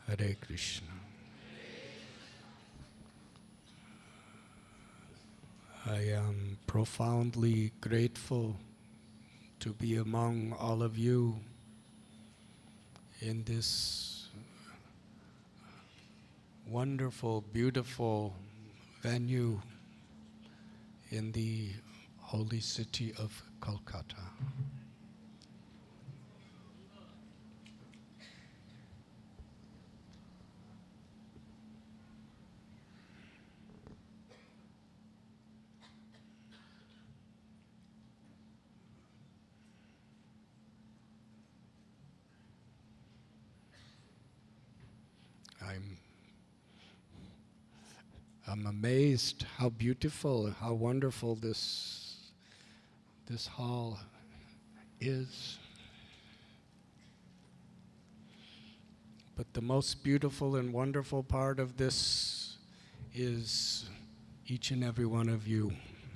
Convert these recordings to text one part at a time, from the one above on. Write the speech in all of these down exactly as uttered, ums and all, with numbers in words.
Hare Krishna. I am profoundly grateful to be among all of you in this wonderful, beautiful venue in the holy city of Kolkata. I'm, I'm amazed how beautiful, how wonderful this, this hall is. But the most beautiful and wonderful part of this is each and every one of you.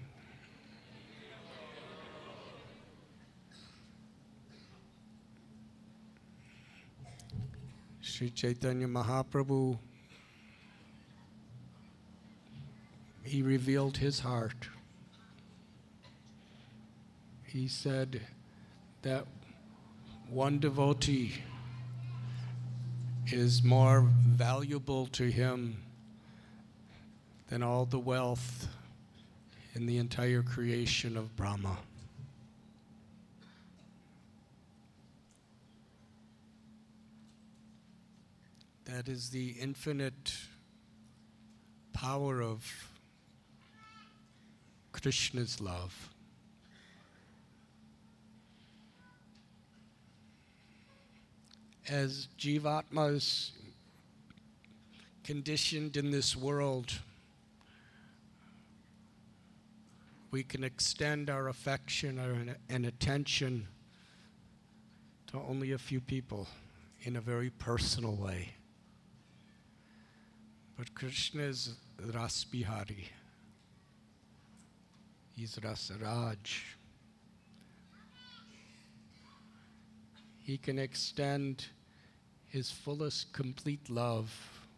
Sri Chaitanya Mahaprabhu, he revealed his heart. He said that one devotee is more valuable to him than all the wealth in the entire creation of Brahma. That is the infinite power of Krishna's love. As Jivatmas conditioned in this world, we can extend our affection and attention to only a few people in a very personal way. But Krishna is Ras Bihari. He's Ras Raj. He can extend his fullest complete love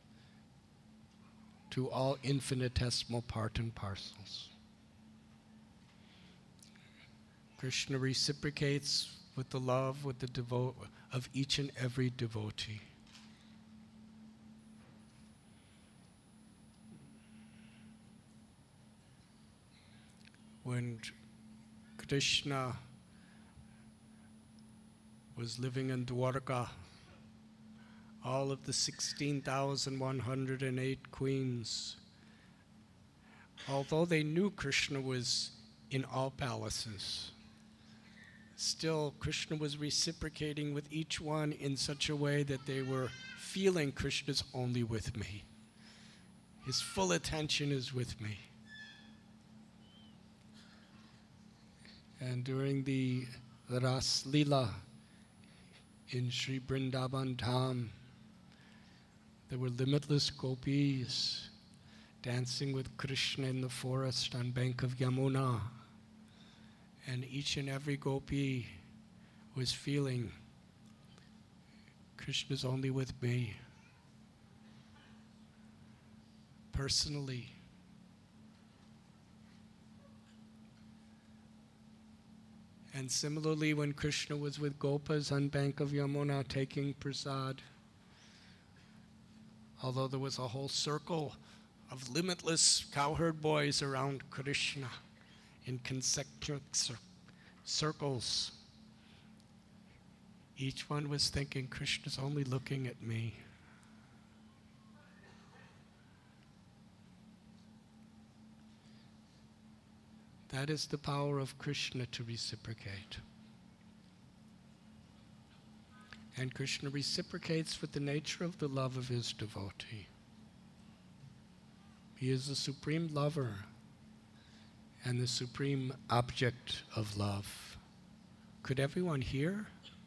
to all infinitesimal part and parcels. Krishna reciprocates with the love with the devo- of each and every devotee. When Krishna was living in Dwarka, all of the sixteen thousand one hundred eight queens, although they knew Krishna was in all palaces, still Krishna was reciprocating with each one in such a way that they were feeling Krishna's only with me. His full attention is with me. And during the Ras Leela in Sri Vrindavan Dham, there were limitless gopis dancing with Krishna in the forest on bank of Yamuna. And each and every gopi was feeling, Krishna's only with me. Personally. And similarly, when Krishna was with Gopas on bank of Yamuna taking prasad, although there was a whole circle of limitless cowherd boys around Krishna in concentric cir- circles, each one was thinking, Krishna's only looking at me. That is the power of Krishna to reciprocate. And Krishna reciprocates with the nature of the love of his devotee. He is the supreme lover and the supreme object of love. Could everyone hear?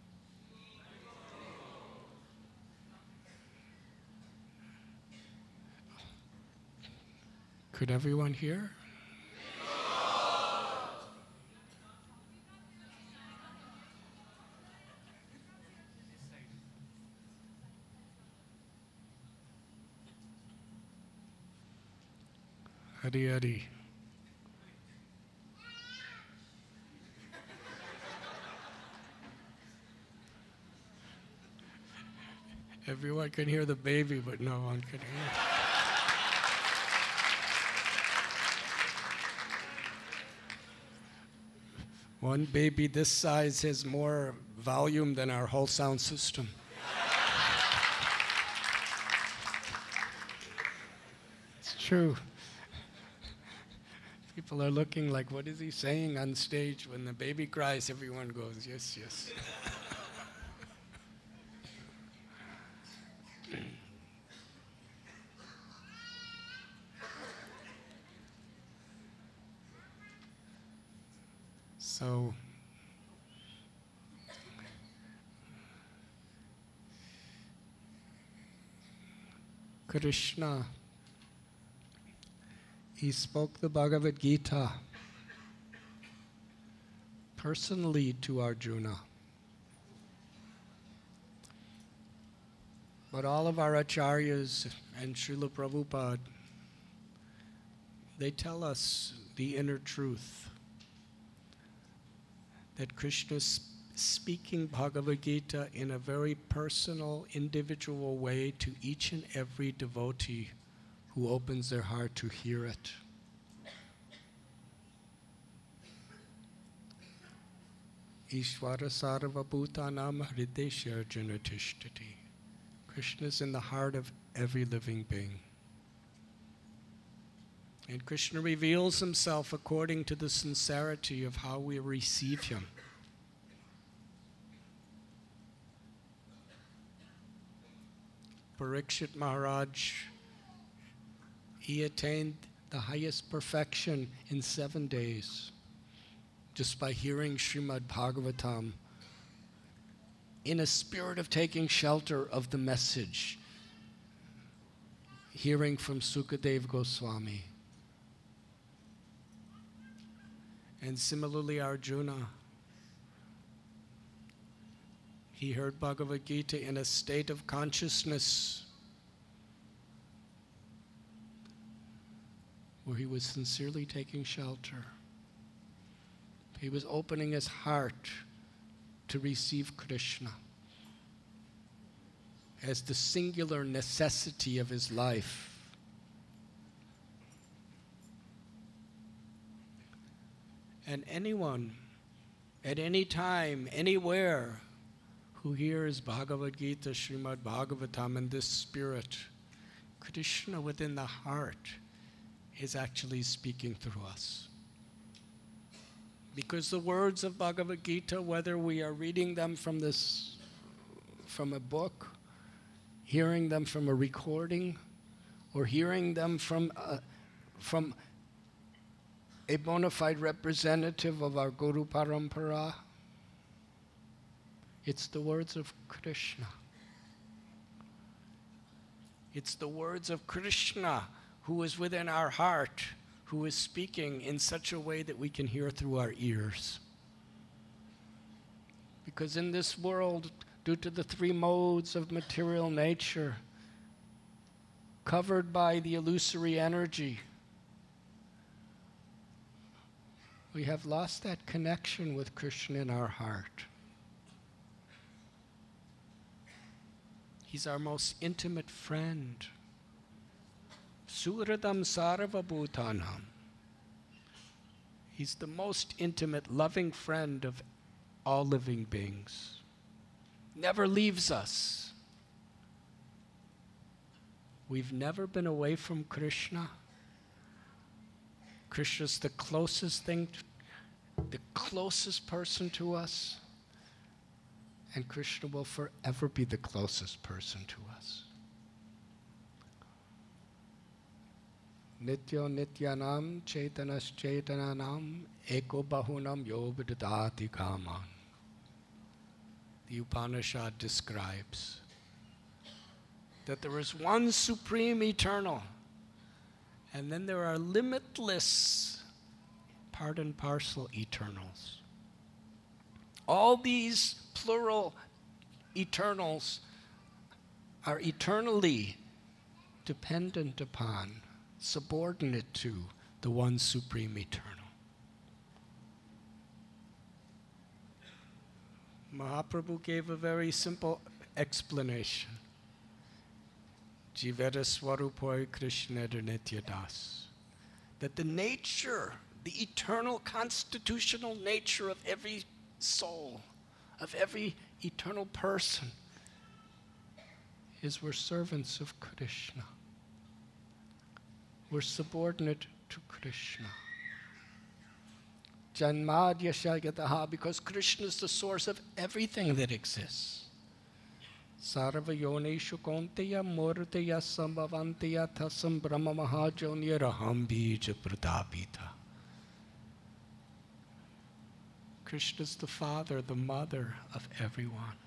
Could everyone hear? Hari Hari. Everyone can hear the baby, but no one can hear. One baby this size has more volume than our whole sound system. It's true. People are looking like, what is he saying on stage? When the baby cries, everyone goes, yes, yes. So, Krishna, he spoke the Bhagavad Gita personally to Arjuna. But all of our acharyas and Srila Prabhupada, they tell us the inner truth, that Krishna is speaking Bhagavad Gita in a very personal, individual way to each and every devotee who opens their heart to hear it. Ishvara sarva bhutanam hridesya arjuna tishtati. Krishna is in the heart of every living being. And Krishna reveals himself according to the sincerity of how we receive him. Parikshit Maharaj, he attained the highest perfection in seven days just by hearing Srimad Bhagavatam in a spirit of taking shelter of the message, hearing from Sukadeva Goswami. And similarly, Arjuna, he heard Bhagavad Gita in a state of consciousness where he was sincerely taking shelter. He was opening his heart to receive Krishna as the singular necessity of his life. And anyone, at any time, anywhere, who hears Bhagavad Gita, Srimad Bhagavatam in this spirit, Krishna within the heart is actually speaking through us. Because the words of Bhagavad Gita, whether we are reading them from this, from a book, hearing them from a recording, or hearing them from a, from a bona fide representative of our Guru Parampara, it's the words of Krishna. It's the words of Krishna who is within our heart, who is speaking in such a way that we can hear through our ears. Because in this world, due to the three modes of material nature, covered by the illusory energy, we have lost that connection with Krishna in our heart. He's our most intimate friend. Suhridam sarva bhutanam. He's the most intimate, loving friend of all living beings. Never leaves us. We've never been away from Krishna. Krishna's the closest thing, the closest person to us. And Krishna will forever be the closest person to us. Nityo nityanam chaitanas chaitananam eko bahunam yo vidadati kaman. The Upanishad describes that there is one supreme eternal, and then there are limitless part and parcel eternals. All these plural eternals are eternally dependent upon, subordinate to the one supreme eternal. Mahaprabhu gave a very simple explanation. Jiveta Swarupoy Krishna Nityadas. That the nature, the eternal constitutional nature of every soul, of every eternal person, is we're servants of Krishna. We're subordinate to Krishna. Janmadya Shagataha, because Krishna is the source of everything that exists. Sarva yoneshu konteya murteya sambhavanteya tasam brahma mahajonyaraham bija pradapita. Krishna is the father, the mother of everyone.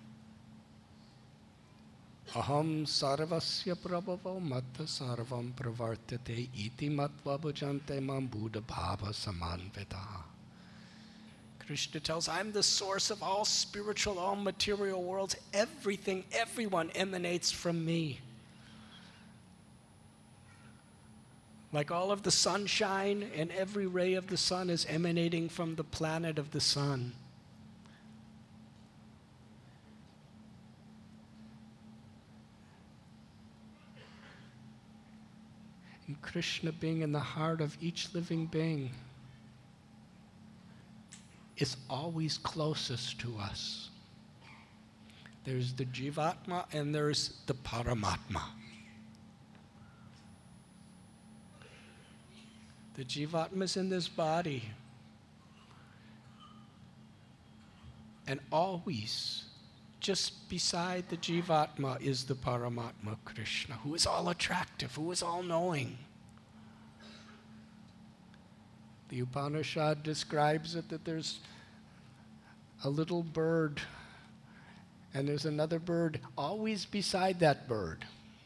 Aham sarvasya prabhavo matta sarvam pravartate iti matva bhujante mam buddha bhava samanvitaha. Krishna tells, I'm the source of all spiritual, all material worlds. Everything, everyone emanates from me. Like all of the sunshine and every ray of the sun is emanating from the planet of the sun. And Krishna being in the heart of each living being is always closest to us. There's the Jivatma and there's the Paramatma. The Jivatma is in this body. And always, just beside the Jivatma is the Paramatma Krishna, who is all attractive, who is all knowing. The Upanishad describes it that there's a little bird, and there's another bird always beside that bird.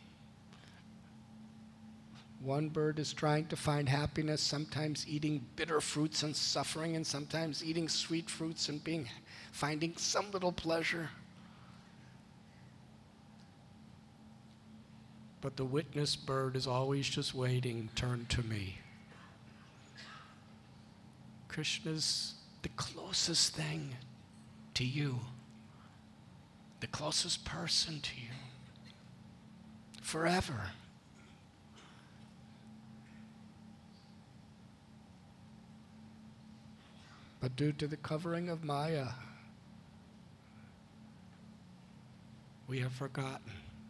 One bird is trying to find happiness, sometimes eating bitter fruits and suffering, and sometimes eating sweet fruits and being, finding some little pleasure. But the witness bird is always just waiting, turn to me. Krishna's the closest thing to you, the closest person to you, forever. But due to the covering of Maya, we have forgotten.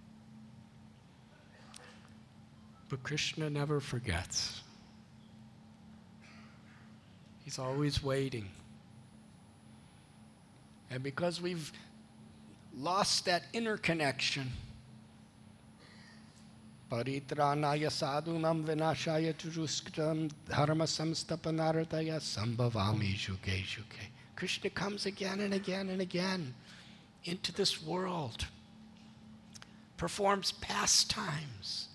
But Krishna never forgets. He's always waiting. And because we've lost that inner connection, Paritranaya sadhunam vinashaya turuskram dharma samstapanartaya sambhavami juge juge. Krishna comes again and again and again into this world, performs pastimes,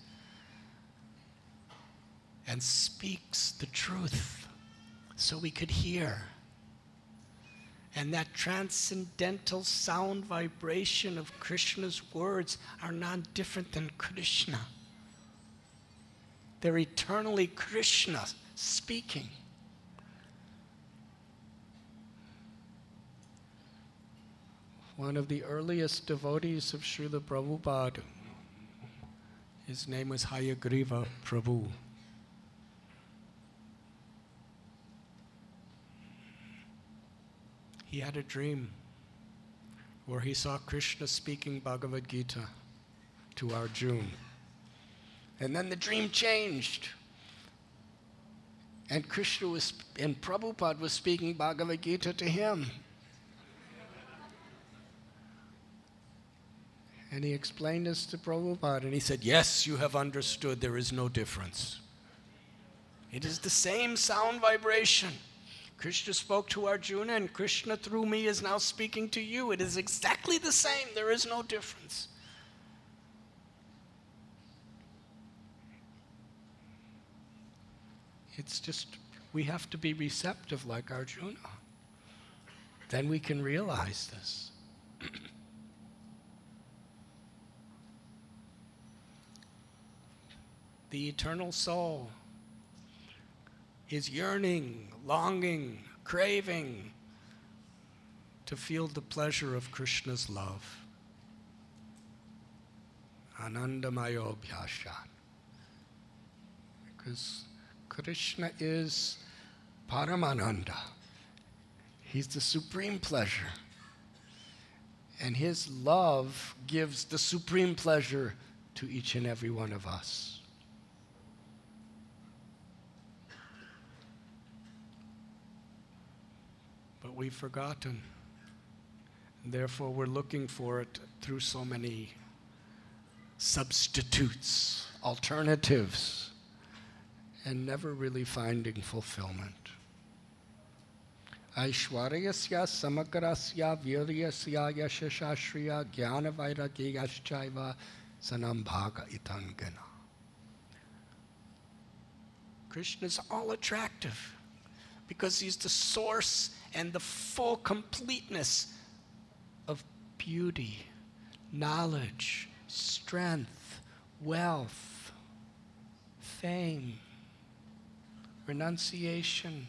and speaks the truth so we could hear. And that transcendental sound vibration of Krishna's words are not different than Krishna. They're eternally Krishna speaking. One of the earliest devotees of Srila Prabhupada, his name was Hayagriva Prabhu. He had a dream where he saw Krishna speaking Bhagavad Gita to Arjuna. And then the dream changed. And Krishna was, and Prabhupada was speaking Bhagavad Gita to him. And he explained this to Prabhupada, and he said, yes, you have understood, there is no difference. It is the same sound vibration. Krishna spoke to Arjuna, and Krishna through me is now speaking to you. It is exactly the same. There is no difference. It's just, we have to be receptive like Arjuna. Then we can realize this. The eternal soul is yearning, longing, craving to feel the pleasure of Krishna's love. Anandamayo Bhyashan. Because Krishna is Paramananda. He's the supreme pleasure. And his love gives the supreme pleasure to each and every one of us. But we've forgotten. And therefore, we're looking for it through so many substitutes, alternatives, and never really finding fulfillment. Aishwaryasya samagrasya viryasya yashashashriya jnana vairagyashchaiva sanambhaga itangana. Krishna is all attractive because he's the source and the full completeness of beauty, knowledge, strength, wealth, fame, renunciation.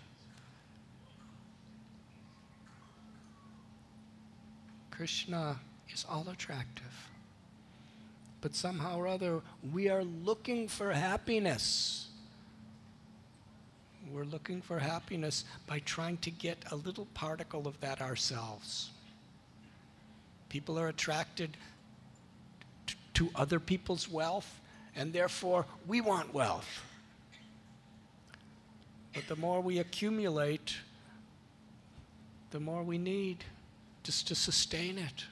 Krishna is all attractive. But somehow or other, we are looking for happiness. We're looking for happiness by trying to get a little particle of that ourselves. People are attracted t- to other people's wealth, and therefore we want wealth. But the more we accumulate, the more we need just to sustain it.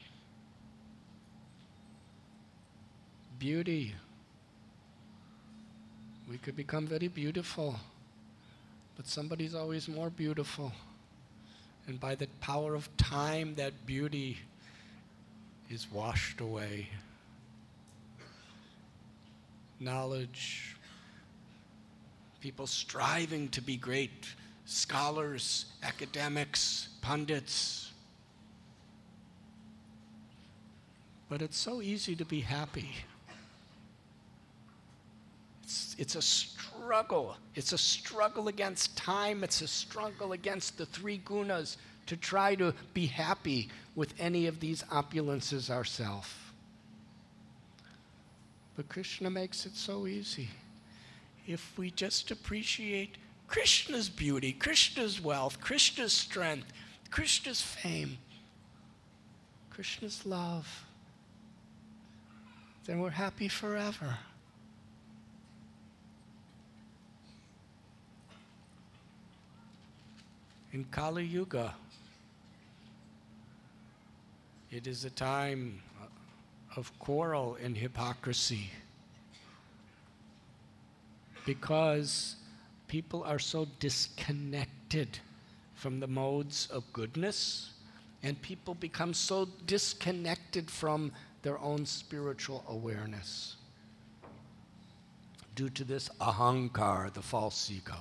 Beauty. We could become very beautiful, but somebody's always more beautiful. And by the power of time, that beauty is washed away. Knowledge, people striving to be great scholars, academics, pundits. But it's so easy to be happy. It's, it's a struggle. It's a struggle against time. It's a struggle against the three gunas to try to be happy with any of these opulences ourselves. But Krishna makes it so easy. If we just appreciate Krishna's beauty, Krishna's wealth, Krishna's strength, Krishna's fame, Krishna's love, then we're happy forever. In Kali Yuga, it is a time of quarrel and hypocrisy because people are so disconnected from the modes of goodness, and people become so disconnected from their own spiritual awareness due to this ahankar, the false ego.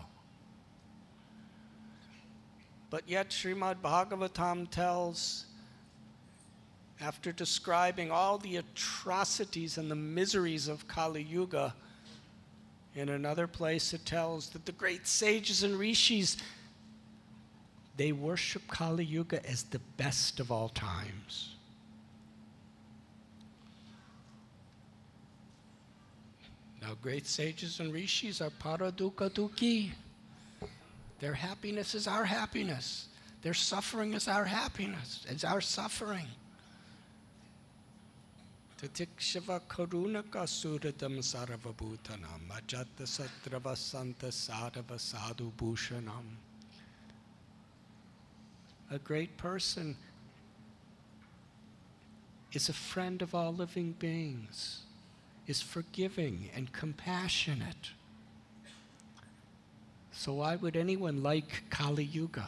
But yet Srimad Bhagavatam tells, after describing all the atrocities and the miseries of Kali Yuga, in another place it tells that the great sages and rishis, they worship Kali Yuga as the best of all times. Now, great sages and rishis are paradukkha dukhi. Their happiness is our happiness. Their suffering is our happiness. It's our suffering. Tatikshava karunaka suradam sarvabhutanam ajata satrava santa sadhava sadhu bhushanam. A great person is a friend of all living beings, is forgiving and compassionate. So why would anyone like Kali Yuga?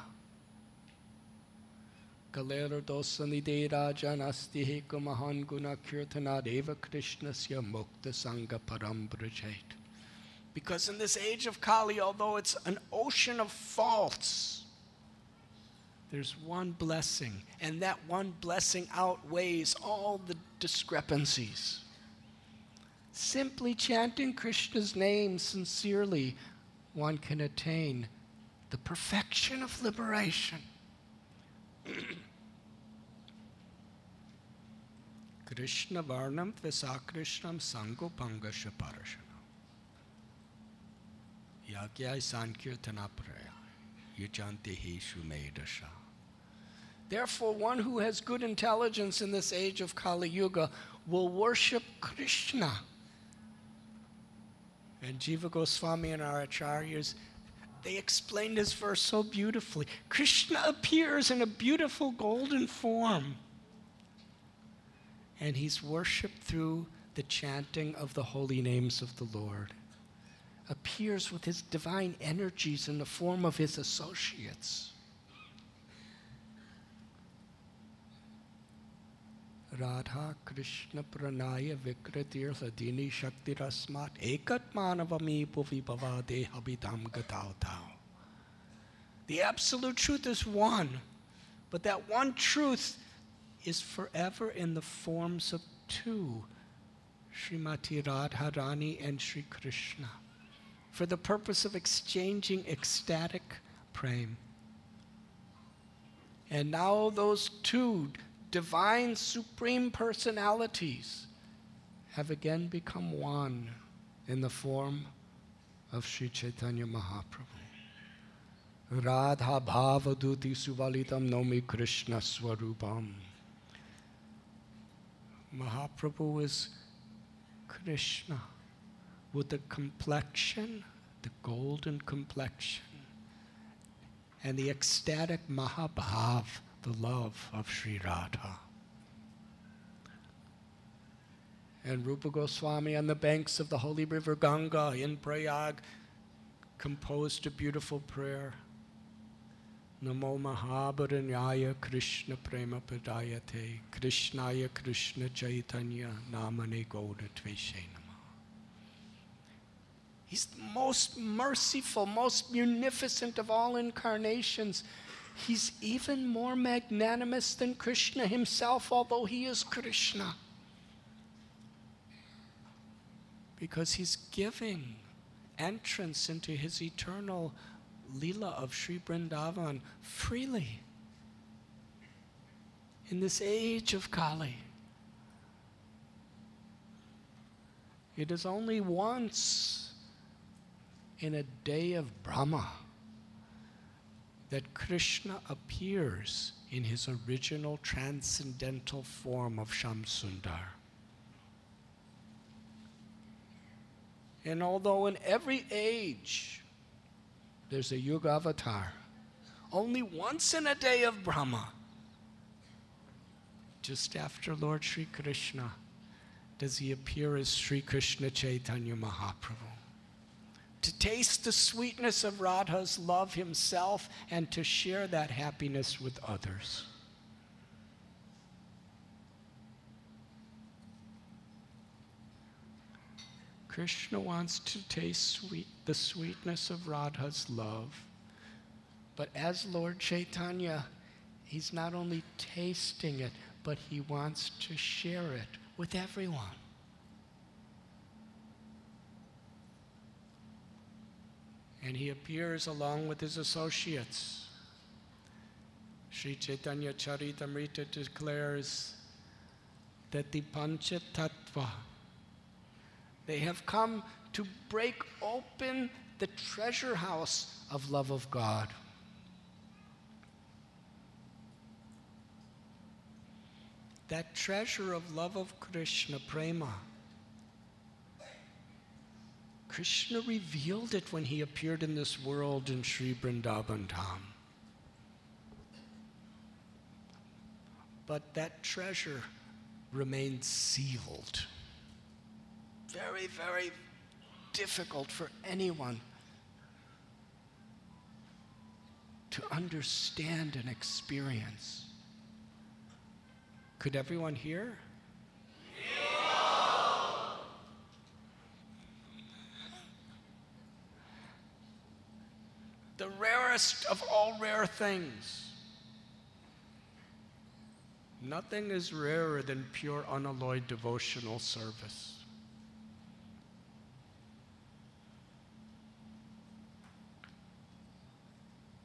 Kalera dosanide rajanasti heka mahan guna kirtana deva krishnasya mukta sangha param brajait. Because in this age of Kali, although it's an ocean of faults, there's one blessing, and that one blessing outweighs all the discrepancies. Simply chanting Krishna's name sincerely one can attain the perfection of liberation. Krishna Varnam Tvesakrishnam Sango Pangasha Parashana. Yagyai Sankirtana Praya. Yujanti Hishu Medasha. Therefore, one who has good intelligence in this age of Kali Yuga will worship Krishna. And Jiva Goswami and our acharyas, they explained this verse so beautifully. Krishna appears in a beautiful golden form. And he's worshipped through the chanting of the holy names of the Lord. Appears with his divine energies in the form of his associates. Radha Krishna Pranaya Vikritir Ladini Shakti Rasmat Ekat Manavami Bhuvi Bhavade Habidam Gatau Tau. The absolute truth is one, but that one truth is forever in the forms of two, Srimati Radharani and Sri Krishna, for the purpose of exchanging ecstatic prem. And now those two divine supreme personalities have again become one in the form of Sri Chaitanya Mahaprabhu. Radha Bhavaduti Suvalitam Nomi Krishna Swarupam. Mahaprabhu is Krishna with the complexion, the golden complexion, and the ecstatic Mahabhav, the love of Sri Radha. And Rupa Goswami on the banks of the holy river Ganga in Prayag composed a beautiful prayer. Namo Mahabharanyaya Krishna Prema Padayate Krishnaya Krishna Chaitanya Namane Gauda Tveshe Nama. He's the most merciful, most munificent of all incarnations. He's even more magnanimous than Krishna himself, although he is Krishna. Because he's giving entrance into his eternal Leela of Sri Vrindavan freely in this age of Kali. It is only once in a day of Brahma that Krishna appears in his original transcendental form of Shamsundar. And although in every age there's a Yuga avatar, only once in a day of Brahma, just after Lord Sri Krishna, does he appear as Sri Krishna Chaitanya Mahaprabhu, to taste the sweetness of Radha's love himself and to share that happiness with others. Krishna wants to taste sweet, the sweetness of Radha's love. But as Lord Chaitanya, he's not only tasting it, but he wants to share it with everyone. And he appears along with his associates. Sri Chaitanya Charitamrita declares that the Pancha Tattva, they have come to break open the treasure house of love of God. That treasure of love of Krishna, prema, Krishna revealed it when he appeared in this world in Sri Vrindavan Dham. But that treasure remained sealed. Very, very difficult for anyone to understand and experience. Could everyone hear? Yeah. The rarest of all rare things. Nothing is rarer than pure, unalloyed devotional service.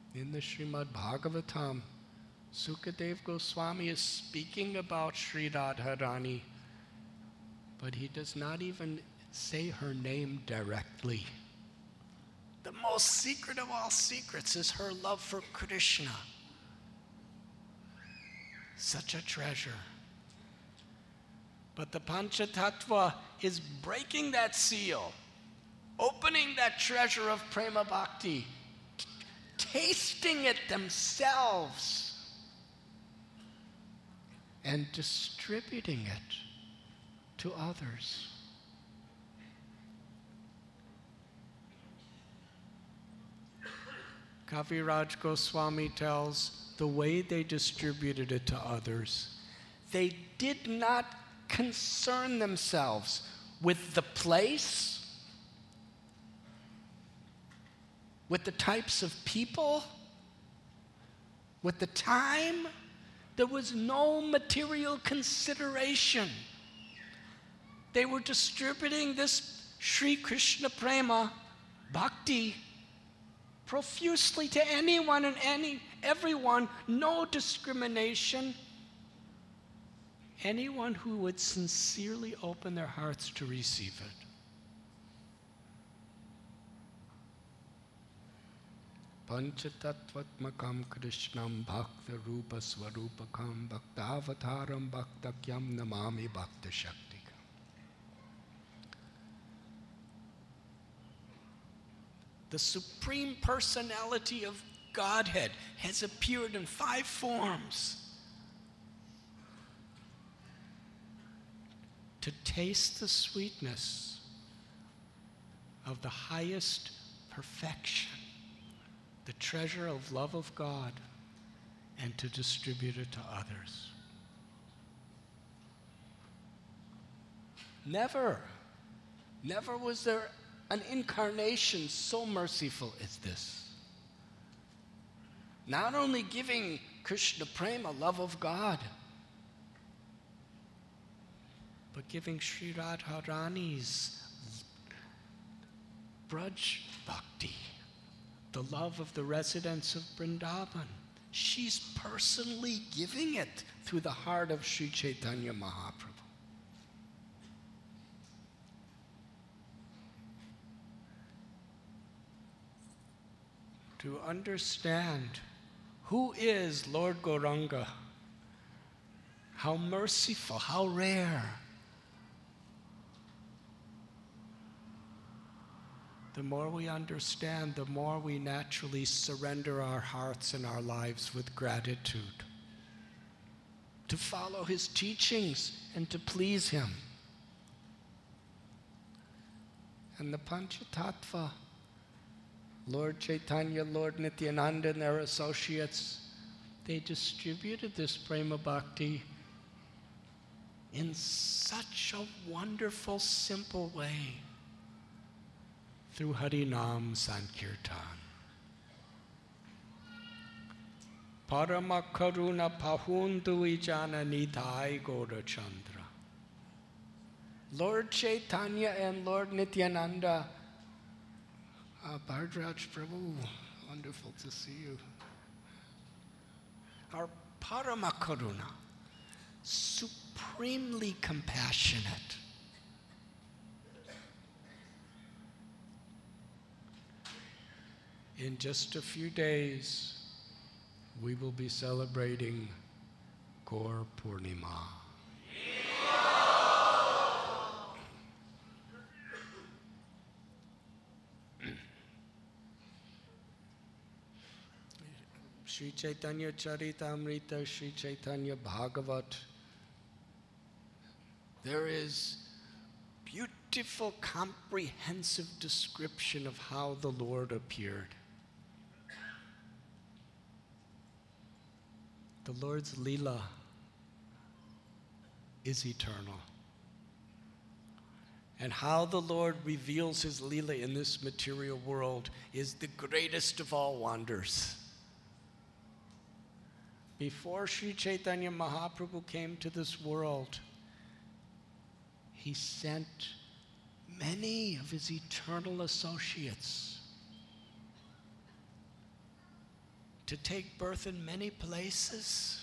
In the Srimad Bhagavatam, Sukadev Goswami is speaking about Sri Radharani, but he does not even say her name directly. The most secret of all secrets is her love for Krishna. Such a treasure. But the Panchatattva is breaking that seal, opening that treasure of Prema Bhakti, t- tasting it themselves, and distributing it to others. Kaviraj Goswami tells the way they distributed it to others, they did not concern themselves with the place, with the types of people, with the time. There was no material consideration. They were distributing this Sri Krishna Prema Bhakti profusely to anyone and any everyone, no discrimination. Anyone who would sincerely open their hearts to receive it. Panchatattvatmakam Krishnam Bhakta Rupa Swarupakam Bhaktavataram Bhaktakyam Namami Bhakta Shaktikam. The Supreme Personality of Godhead has appeared in five forms to taste the sweetness of the highest perfection, the treasure of love of God, and to distribute it to others. Never, never was there an incarnation so merciful as this. Not only giving Krishna Prema, love of God, but giving Sri Radharani's Braj Bhakti, the love of the residents of Vrindavan. She's personally giving it through the heart of Sri Chaitanya Mahaprabhu. To understand who is Lord Gauranga, how merciful, how rare, the more we understand, the more we naturally surrender our hearts and our lives with gratitude to follow his teachings and to please him. And the Panchatattva, Lord Chaitanya, Lord Nityananda, and their associates, they distributed this Prema Bhakti in such a wonderful, simple way through Harinam Sankirtan. Parama Karuna Pahundu Ijana Nidhai Gaura Chandra. Lord Chaitanya and Lord Nityananda, uh, Bhardraj Prabhu, wonderful to see you, are Parama Karuna, supremely compassionate. In just a few days, we will be celebrating Gaur Purnima. Sri Chaitanya Charitamrita, Sri Chaitanya Bhagavat. There is beautiful, comprehensive description of how the Lord appeared. The Lord's Leela is eternal. And how the Lord reveals his Leela in this material world is the greatest of all wonders. Before Sri Chaitanya Mahaprabhu came to this world, he sent many of his eternal associates to take birth in many places.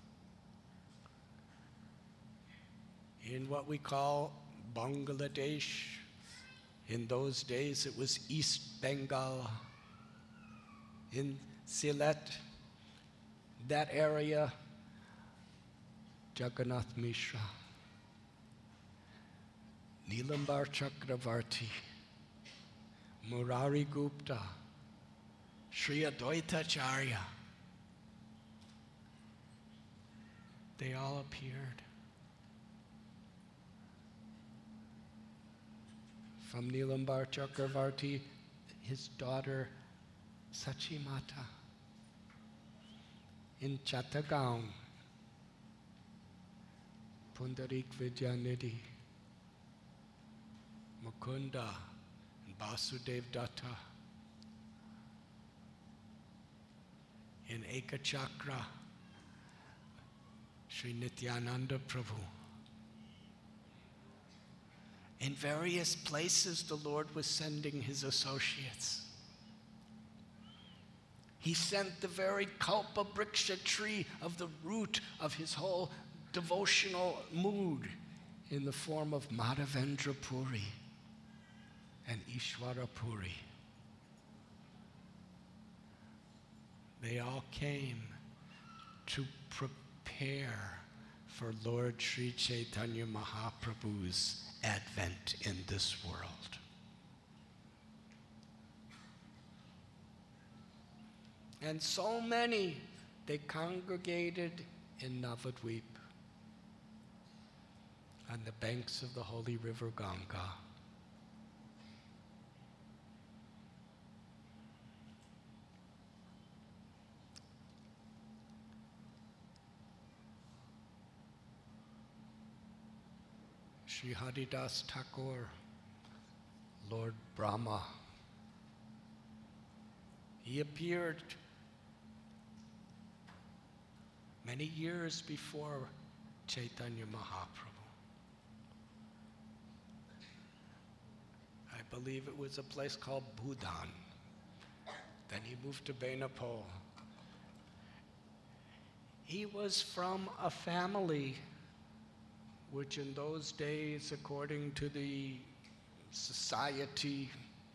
In what we call Bangladesh, in those days it was East Bengal. In Sylhet, that area, Jagannath Mishra, Nilambar Chakravarti, Murari Gupta, Sri Advaita Acharya. They all appeared. From Nilambar Chakravarti, his daughter Sachimata. In Chattagaon, Pundarik Vidyanidhi, Mukunda, and Basudev Datta. In Ekachakra, Sri Nityananda Prabhu. In various places, the Lord was sending his associates. He sent the very Kalpa Briksha tree of the root of his whole devotional mood in the form of Madhavendra Puri and Ishwara Puri. They all came to prepare for Lord Sri Chaitanya Mahaprabhu's advent in this world. And so many, they congregated in Navadvip on the banks of the holy river Ganga. Sri Haridas Thakur, Lord Brahma, he appeared many years before Chaitanya Mahaprabhu. I believe it was a place called Bhudan. Then he moved to Benapole. He was from a family which in those days, according to the society,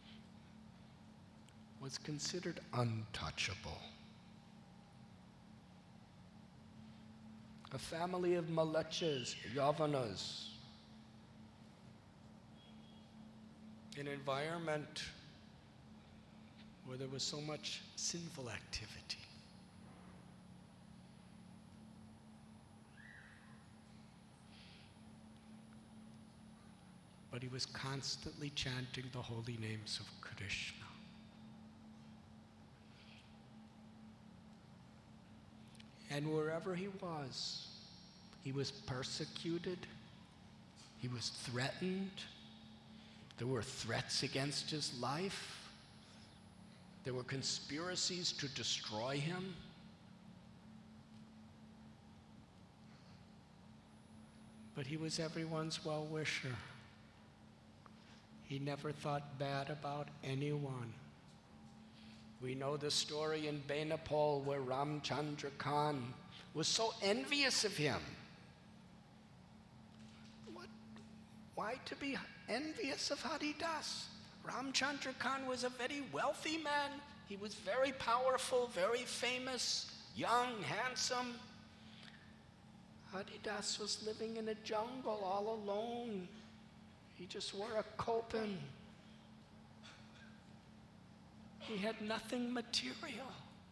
was considered untouchable. A family of Malachas, Yavanas, an environment where there was so much sinful activity. But he was constantly chanting the holy names of Krishna. And wherever he was, he was persecuted, he was threatened, there were threats against his life, there were conspiracies to destroy him. But he was everyone's well-wisher. He never thought bad about anyone. We know the story in Benapole where Ramchandra Khan was so envious of him. What? Why to be envious of Haridas? Ramchandra Khan was a very wealthy man. He was very powerful, very famous, young, handsome. Haridas was living in a jungle all alone. He just wore a kopin. He had nothing material.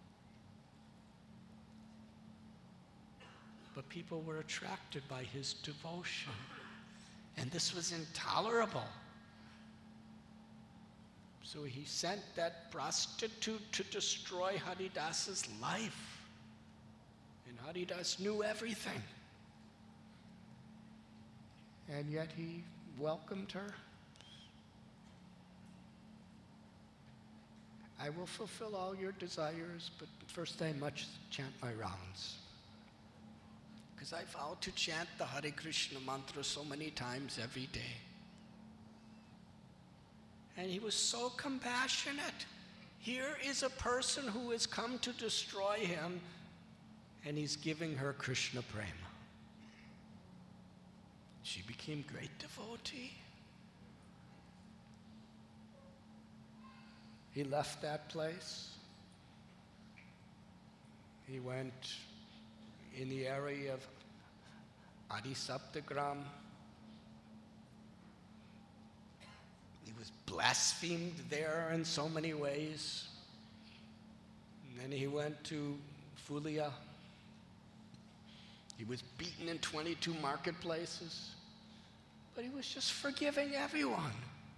But people were attracted by his devotion. And this was intolerable. So he sent that prostitute to destroy Haridas's life. And Haridas knew everything. And yet he welcomed her. I will fulfill all your desires, but first I must chant my rounds. Because I vow to chant the Hare Krishna mantra so many times every day. And he was so compassionate. Here is a person who has come to destroy him, and he's giving her Krishna prema. She became great devotee. He left that place. He went in the area of Adisaptagram. He was blasphemed there in so many ways. And then he went to Fulia. He was beaten in twenty-two marketplaces. But he was just forgiving everyone.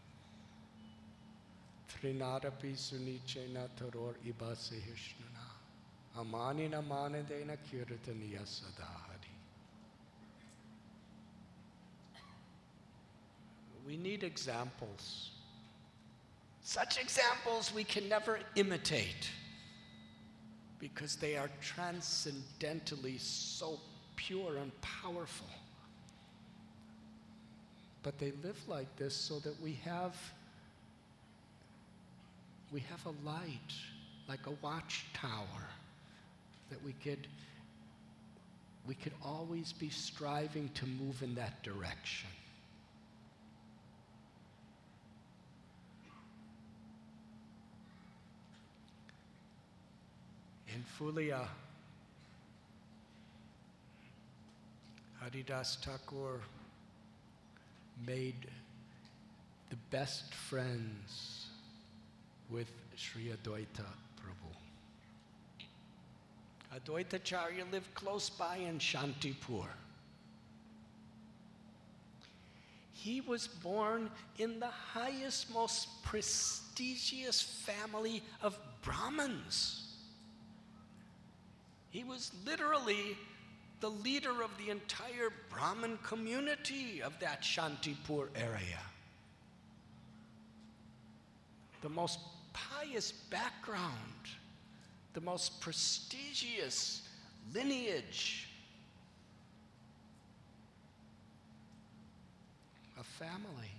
Trinadapi sunichena taror ibase hishnana. Amanina manadena kirtaniya sadahari. We need examples. Such examples we can never imitate because they are transcendentally so pure and powerful. But they live like this so that we have we have a light, like a watchtower, that we could we could always be striving to move in that direction. In Fulia, Haridas Thakur made the best friends with Sri Adwaita Prabhu. Adwaitacharya lived close by in Shantipur. He was born in the highest, most prestigious family of Brahmins. He was literally the leader of the entire Brahmin community of that Shantipur area. The most pious background, the most prestigious lineage, a family.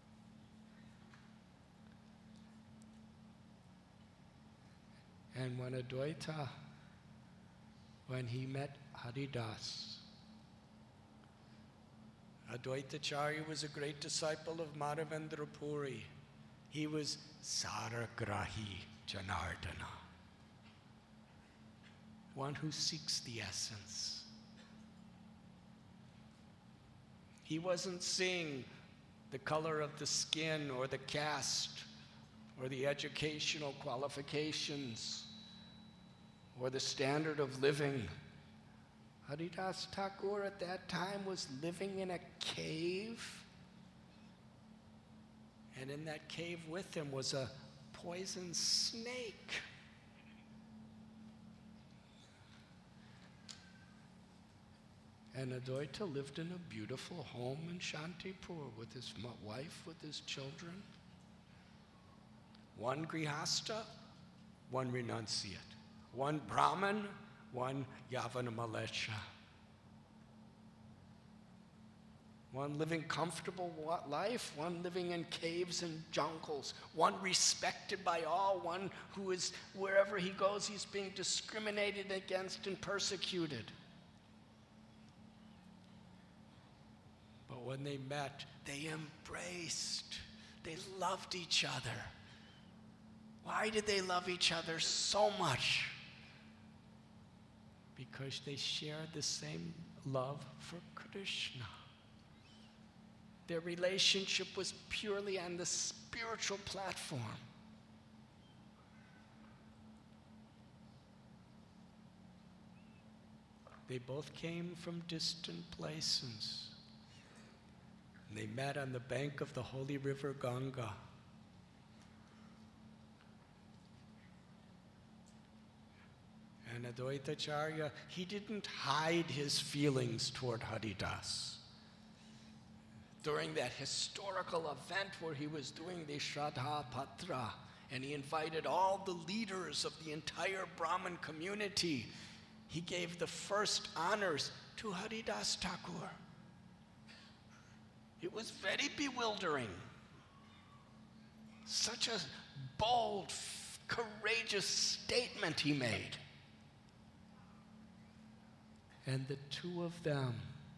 And when Adwaita, when he met Haridas, Adwaitacharya was a great disciple of Madhavendra Puri. He was Saragrahi Janardana, one who seeks the essence. He wasn't seeing the color of the skin or the caste or the educational qualifications or the standard of living. Haridas Thakur at that time was living in a cave, and in that cave with him was a poison snake. And Adwaita lived in a beautiful home in Shantipur with his wife, with his children. One grihasta, one renunciate. One Brahmin, one Yavana Malesha. One living comfortable life, one living in caves and jungles, one respected by all, one who is, wherever he goes, he's being discriminated against and persecuted. But when they met, they embraced. They loved each other. Why did they love each other so much? Because they shared the same love for Krishna. Their relationship was purely on the spiritual platform. They both came from distant places. They met on the bank of the holy river Ganga. And Adwaitacharya, he didn't hide his feelings toward Haridas. During that historical event where he was doing the Shraddha Patra, and he invited all the leaders of the entire Brahmin community, he gave the first honors to Haridas Thakur. It was very bewildering. Such a bold, courageous statement he made. And the two of them,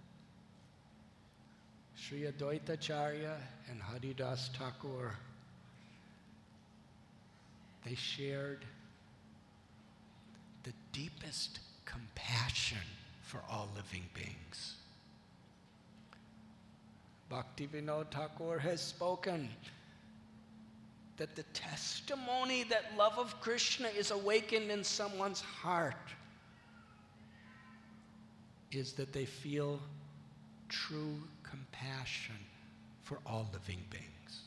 Sri Advaita Acharya and Haridas Thakur, they shared the deepest compassion for all living beings. Bhaktivinoda Thakur has spoken that the testimony that love of Krishna is awakened in someone's heart is that they feel true compassion for all living beings.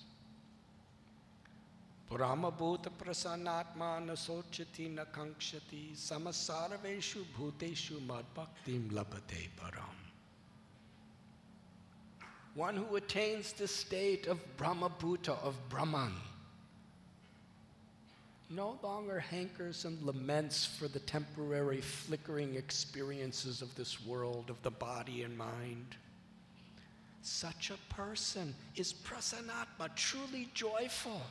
Brahma bhuta prasannatma na sochati na kankshati samasarveshu bhuteshu mad bhaktim labhate param. One who attains the state of Brahma bhuta, of Brahman, no longer hankers and laments for the temporary flickering experiences of this world, of the body and mind. Such a person is prasannatma, truly joyful.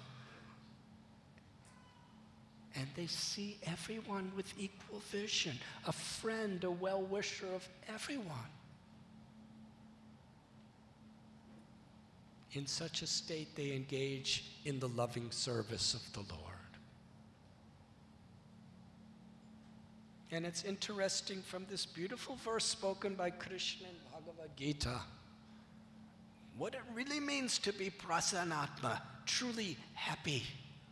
And they see everyone with equal vision, a friend, a well-wisher of everyone. In such a state, they engage in the loving service of the Lord. And it's interesting from this beautiful verse spoken by Krishna in Bhagavad Gita, what it really means to be prasannatma, truly happy.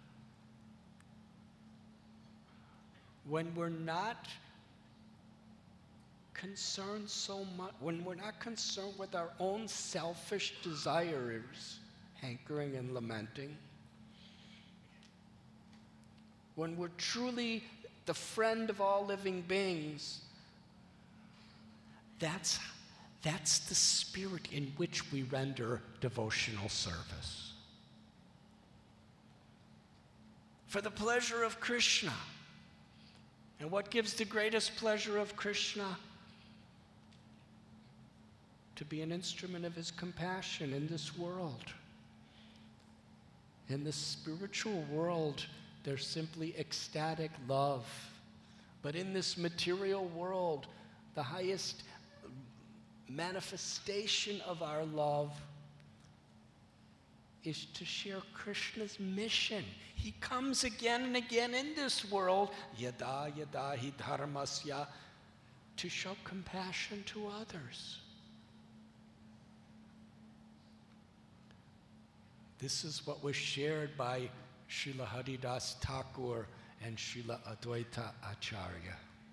When we're not concerned so much, when we're not concerned with our own selfish desires, hankering and lamenting, when we're truly the friend of all living beings, that's, that's the spirit in which we render devotional service. For the pleasure of Krishna. And what gives the greatest pleasure of Krishna? To be an instrument of his compassion in this world. In the spiritual world, there's simply ecstatic love. But in this material world, the highest manifestation of our love is to share Krishna's mission. He comes again and again in this world, yada yada hi dharmasya, to show compassion to others. This is what was shared by Srila Haridas Thakur and Srila Advaita Acharya.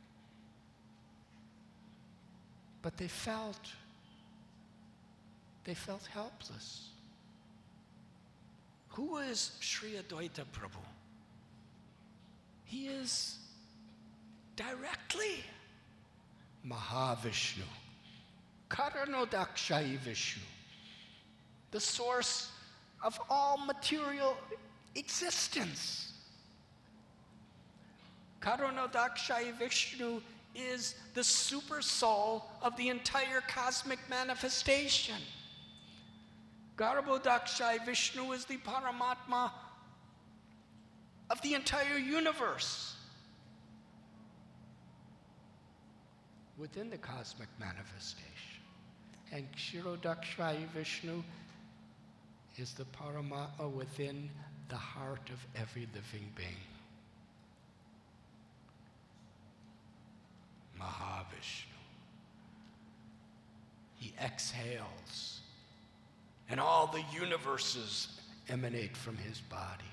But they felt, they felt helpless. Who is Sri Advaita Prabhu? He is directly Mahavishnu, Karanodakshai Vishnu, the source of all material existence. Karanodakshai Vishnu is the super soul of the entire cosmic manifestation. Garbhodakshai Vishnu is the Paramatma of the entire universe within the cosmic manifestation. And Kshirodakshai Vishnu is the Paramatma within the heart of every living being. Mahavishnu. He exhales, and all the universes emanate from his body.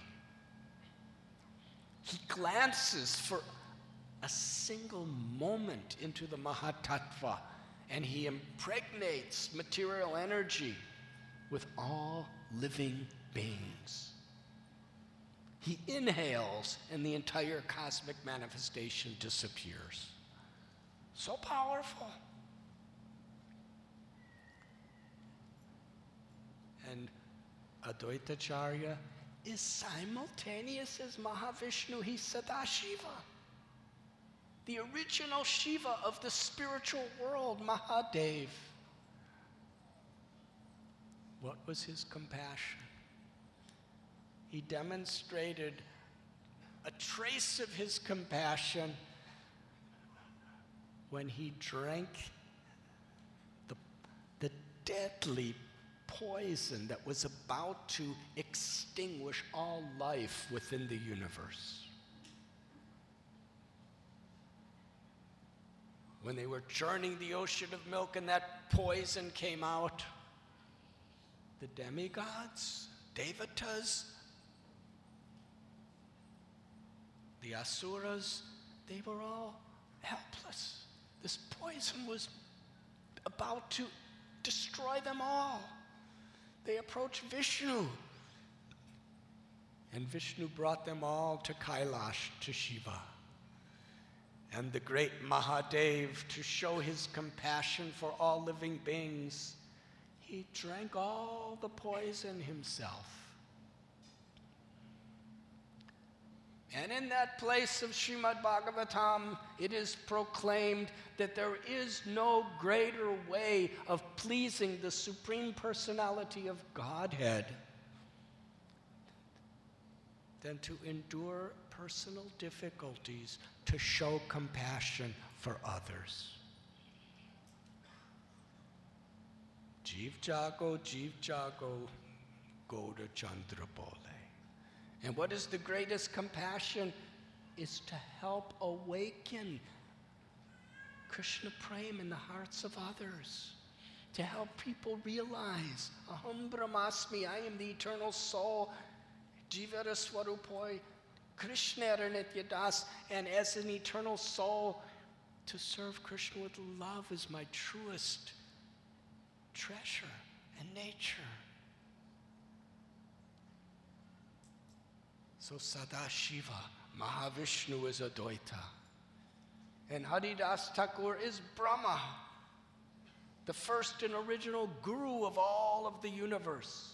He glances for a single moment into the Mahatattva, and he impregnates material energy with all living beings. He inhales, and the entire cosmic manifestation disappears. So powerful. And Advaita Acharya is simultaneous as Mahavishnu. He's Sadashiva, the original Shiva of the spiritual world, Mahadev. What was his compassion? He demonstrated a trace of his compassion when he drank the, the deadly poison that was about to extinguish all life within the universe. When they were churning the ocean of milk and that poison came out, the demigods, Devatas, the Asuras, they were all helpless. This poison was about to destroy them all. They approached Vishnu. And Vishnu brought them all to Kailash, to Shiva. And the great Mahadev, to show his compassion for all living beings, he drank all the poison himself. And in that place of Srimad Bhagavatam, it is proclaimed that there is no greater way of pleasing the Supreme Personality of Godhead than to endure personal difficulties to show compassion for others. Jeev jago, jeev jago, Gauda Chandra Bole. And what is the greatest compassion? Is to help awaken Krishna Prem in the hearts of others. To help people realize, Aham Brahmasmi, I am the eternal soul, Jivara Swarupoi, Krishna Nitya Das, and as an eternal soul, to serve Krishna with love is my truest treasure and nature. So Sadashiva, Mahavishnu is Advaita. And Haridas Thakur is Brahma, the first and original guru of all of the universe.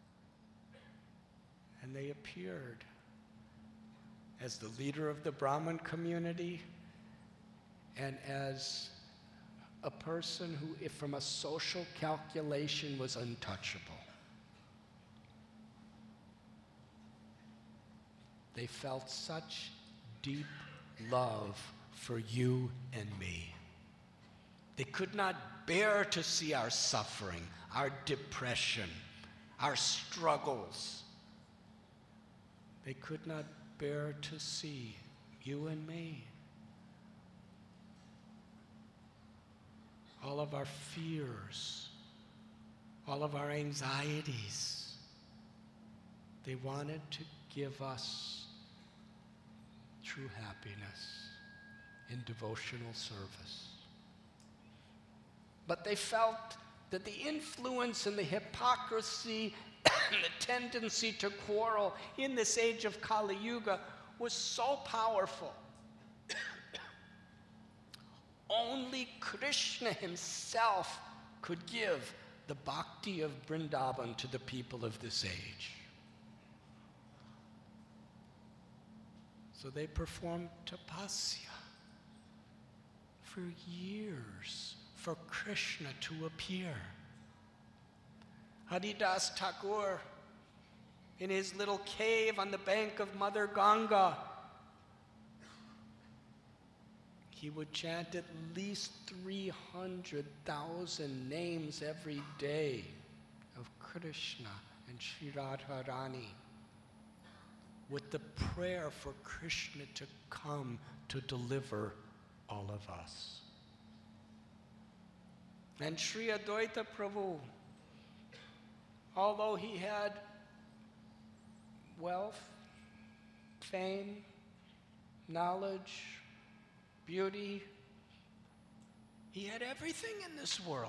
And they appeared as the leader of the Brahmin community and as a person who, if from a social calculation, was untouchable. They felt such deep love for you and me. They could not bear to see our suffering, our depression, our struggles. They could not bear to see you and me. All of our fears, all of our anxieties. They wanted to give us true happiness in devotional service. But they felt that the influence and the hypocrisy and the tendency to quarrel in this age of Kali Yuga was so powerful. Only Krishna himself could give the bhakti of Vrindavan to the people of this age. So they performed tapasya for years for Krishna to appear. Haridas Thakur, in his little cave on the bank of Mother Ganga, he would chant at least three hundred thousand names every day of Krishna and Sri Radharani, with the prayer for Krishna to come to deliver all of us. And Sri Advaita Prabhu, although he had wealth, fame, knowledge, beauty, he had everything in this world.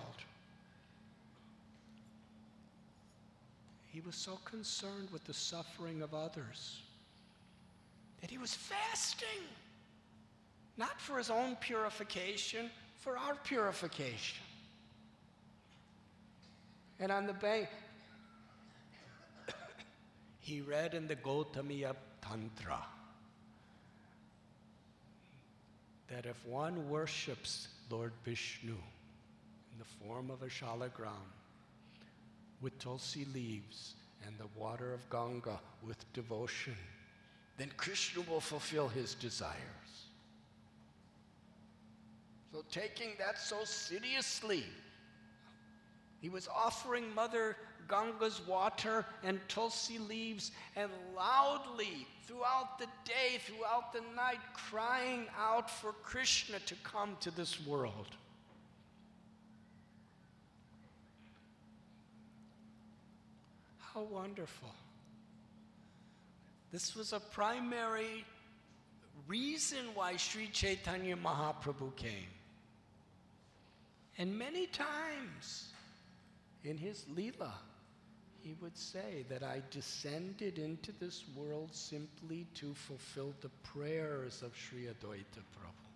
He was so concerned with the suffering of others that he was fasting, not for his own purification, for our purification. And on the bank, he read in the Gautamiya Tantra that if one worships Lord Vishnu in the form of a shalagram, with tulsi leaves and the water of Ganga with devotion, then Krishna will fulfill his desires. So taking that so seriously, he was offering Mother Ganga's water and tulsi leaves and loudly throughout the day, throughout the night, crying out for Krishna to come to this world. How wonderful. This was a primary reason why Sri Chaitanya Mahaprabhu came. And many times in his Leela, he would say that I descended into this world simply to fulfill the prayers of Sri Advaita Prabhu.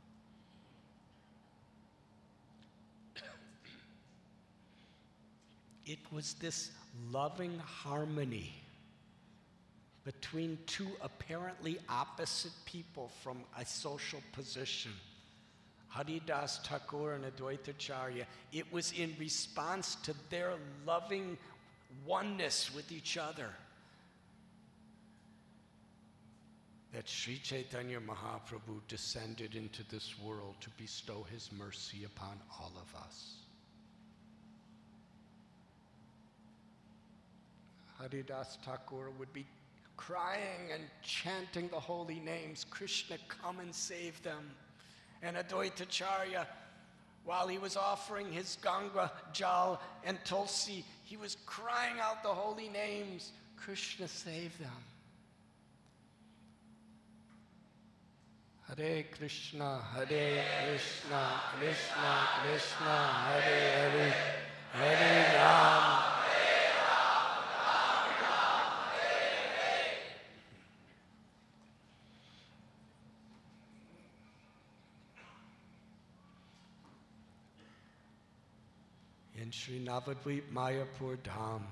It was this loving harmony between two apparently opposite people from a social position, Haridas Thakur and Advaitacharya. It was in response to their loving oneness with each other that Sri Chaitanya Mahaprabhu descended into this world to bestow his mercy upon all of us. Haridas Thakur would be crying and chanting the holy names, Krishna, come and save them. And Advaitacharya, while he was offering his Ganga, Jal, and Tulsi, he was crying out the holy names, Krishna, save them. Hare Krishna, Hare Krishna, Krishna Krishna, Hare Hare, Hare Rama. In Sri Navadvip Mayapur Dham,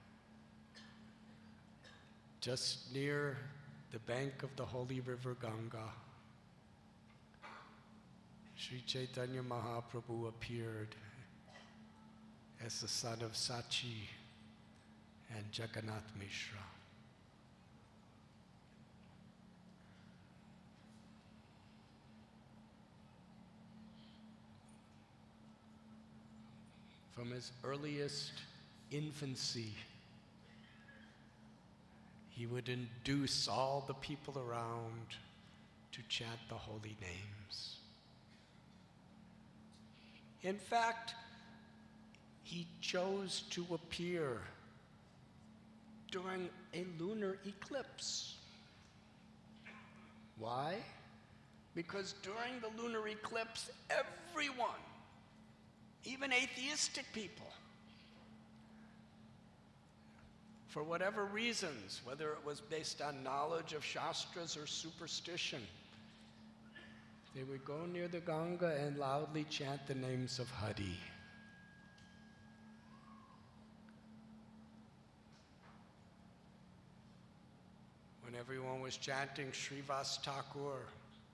just near the bank of the holy river Ganga, Sri Chaitanya Mahaprabhu appeared as the son of Sachi and Jagannath Mishra. From his earliest infancy, he would induce all the people around to chant the holy names. In fact, he chose to appear during a lunar eclipse. Why? Because during the lunar eclipse, everyone, even atheistic people, for whatever reasons, whether it was based on knowledge of Shastras or superstition, they would go near the Ganga and loudly chant the names of Hari. When everyone was chanting Srivas Thakur,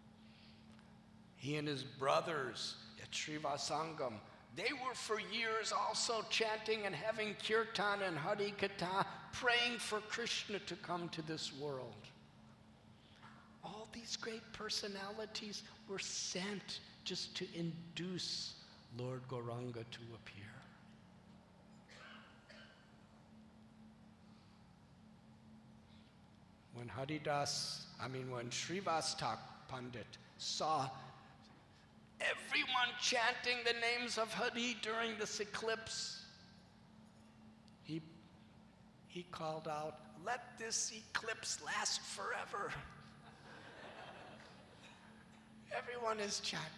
he and his brothers at Srivasangam, they were for years also chanting and having kirtan and Hari Katha, praying for Krishna to come to this world. All these great personalities were sent just to induce Lord Gauranga to appear. When Haridas, I mean when Srivastha Pandit saw everyone chanting the names of Hari during this eclipse, he, he called out, "Let this eclipse last forever." Everyone is chanting.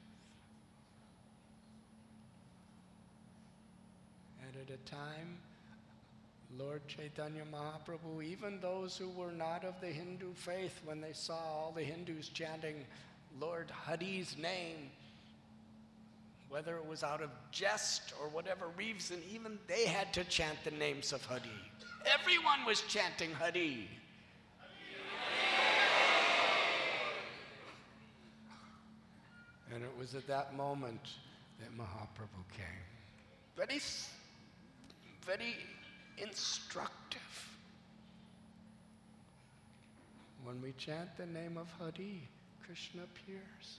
And at a time, Lord Chaitanya Mahaprabhu, even those who were not of the Hindu faith, when they saw all the Hindus chanting Lord Hari's name, whether it was out of jest or whatever reason, even they had to chant the names of Hari. Everyone was chanting Hari. And it was at that moment that Mahaprabhu came. Very, very instructive. When we chant the name of Hari, Krishna appears.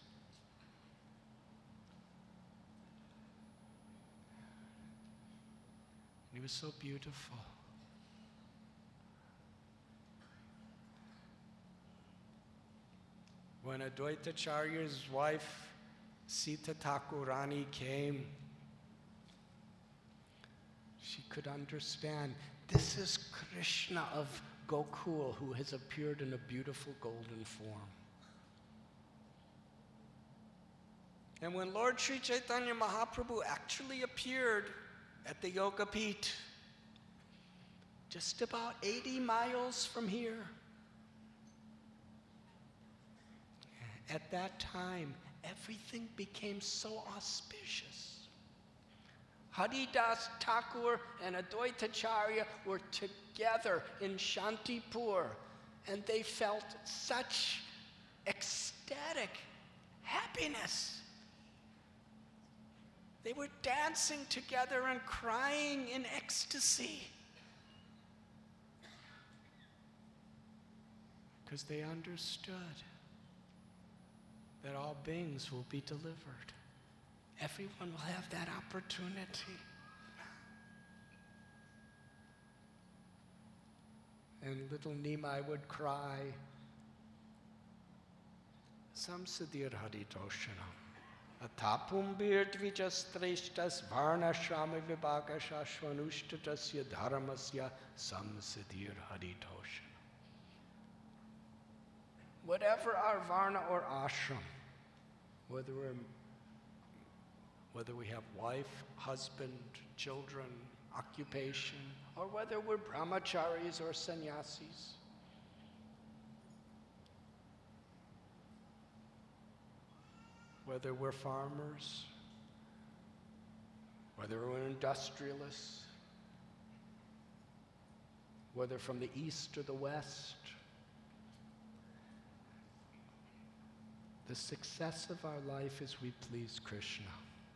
And he was so beautiful. When Advaitacharya's wife, Sita Thakurani, came, she could understand, this is Krishna of Gokul who has appeared in a beautiful golden form. And when Lord Sri Chaitanya Mahaprabhu actually appeared at the Yoga Pit, just about eighty miles from here, at that time, everything became so auspicious. Haridas Thakur and Advaitacharya were together in Shantipur, and they felt such ecstatic happiness. They were dancing together and crying in ecstasy because they understood that all beings will be delivered. Everyone will have that opportunity. And little Nimai would cry, Samsadir Haritoshanam. Atapum birdvijastreshtas varnashrama vibhagasha shvanushtatasya dharmasya samsadir haritoshanam. Whatever our varna or ashram, whether we're whether we have wife, husband, children, occupation, or whether we're brahmacharis or sannyasis, whether we're farmers, whether we're industrialists, whether from the east or the west, the success of our life is we please Krishna.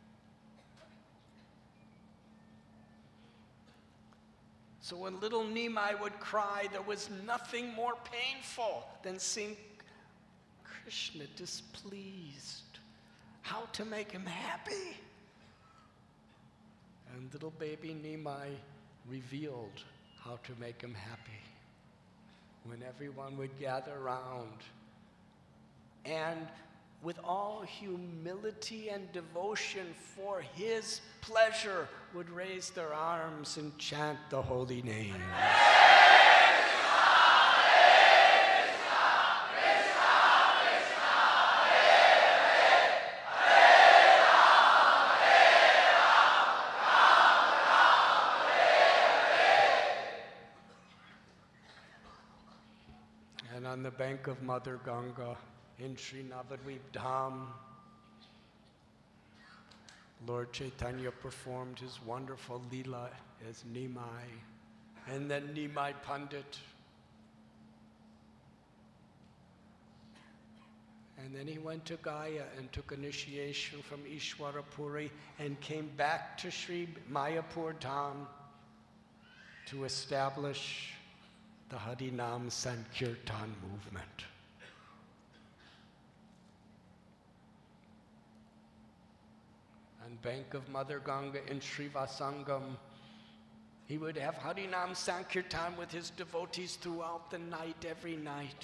So when little Nimai would cry, there was nothing more painful than seeing Krishna displeased. How to make him happy? And little baby Nimai revealed how to make him happy. When everyone would gather around and with all humility and devotion for his pleasure would raise their arms and chant the holy name. And on the bank of Mother Ganga, in Sri Navadvip Dham, Lord Chaitanya performed his wonderful Leela as Nimai, and then Nimai Pandit. And then he went to Gaya and took initiation from Ishwarapuri and came back to Sri Mayapur Dham to establish the Harinam Sankirtan movement. On bank of Mother Ganga in Srivasangam, he would have Harinam Sankirtan with his devotees throughout the night, every night.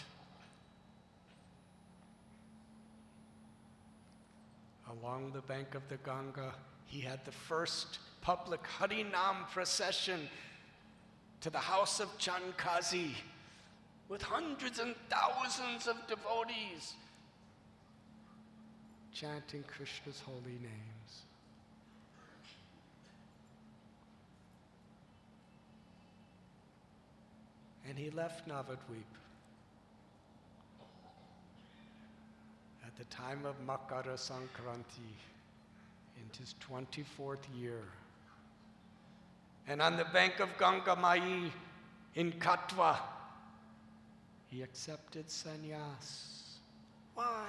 Along the bank of the Ganga, he had the first public Harinam procession to the house of Chankazi with hundreds and thousands of devotees chanting Krishna's holy names. And he left Navadvip at the time of Makara Sankranti in his twenty-fourth year. And on the bank of Ganga Mai in Katwa, he accepted sannyas. Why?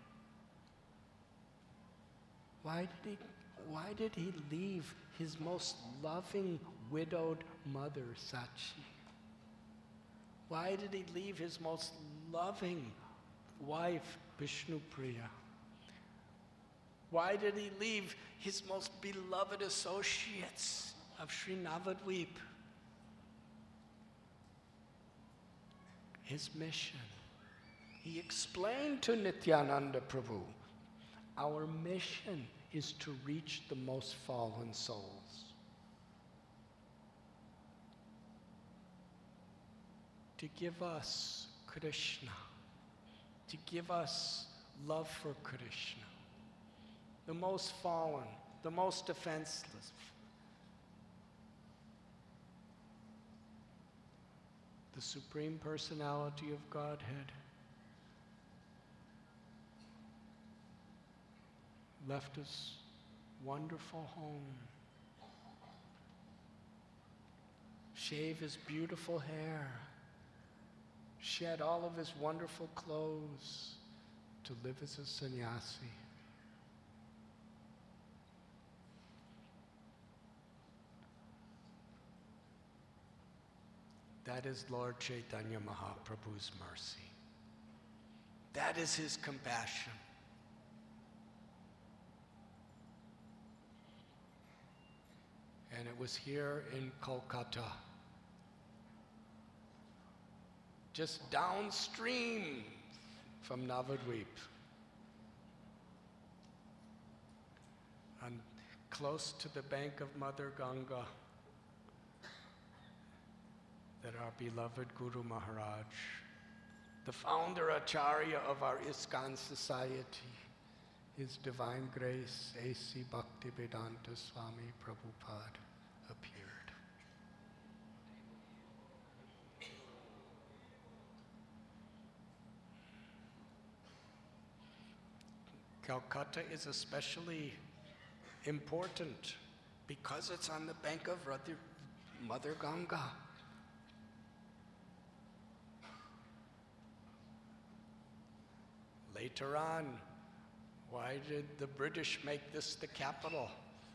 Why did he, why did he leave his most loving widowed mother, Sachi? Why did he leave his most loving wife, Vishnupriya? Why did he leave his most beloved associates of Sri Navadvip? His mission. He explained to Nityananda Prabhu, our mission is to reach the most fallen souls. To give us Krishna, to give us love for Krishna, the most fallen, the most defenseless. The Supreme Personality of Godhead left his wonderful home, shave his beautiful hair, shed all of his wonderful clothes to live as a sannyasi. That is Lord Chaitanya Mahaprabhu's mercy. That is his compassion. And it was here in Kolkata, just downstream from Navadvip, and close to the bank of Mother Ganga, that our beloved Guru Maharaj, the founder Acharya of our ISKCON society, His Divine Grace, A C Bhaktivedanta Swami Prabhupada, appeared. Calcutta is especially important because it's on the bank of Mother Ganga. Later on, why did the British make this the capital?